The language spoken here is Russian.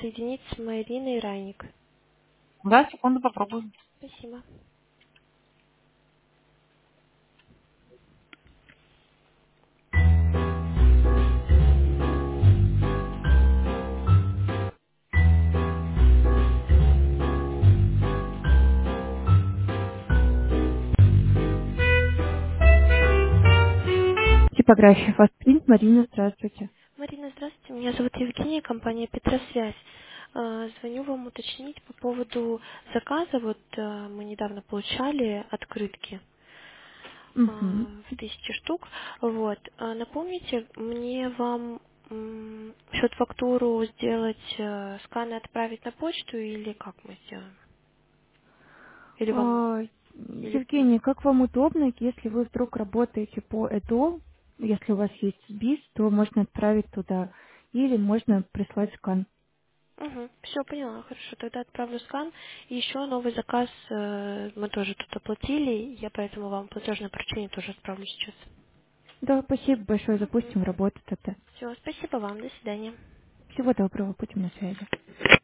соединить с Мариной Райник. Да, секунду попробую. Спасибо. Типография Фастпринт. Марина, здравствуйте. Марина, здравствуйте. Меня зовут Евгения, компания Петросвязь. Звоню вам уточнить по поводу заказа. Вот мы недавно получали открытки Угу. в 1000 штук. Вот. Напомните, мне вам счет-фактуру сделать, скан и отправить на почту или как мы сделаем? Или вам... Или... Евгений, как вам удобно, если вы вдруг работаете по ЭДО, если у вас есть БИС, то можно отправить туда, или можно прислать скан. Угу, все, поняла, хорошо. Тогда отправлю скан. И еще новый заказ мы тоже тут оплатили. Я поэтому вам платежное поручение тоже отправлю сейчас. Да, спасибо большое, Угу. запустим работу тогда. Все, спасибо вам, до свидания. Всего доброго, будем на связи.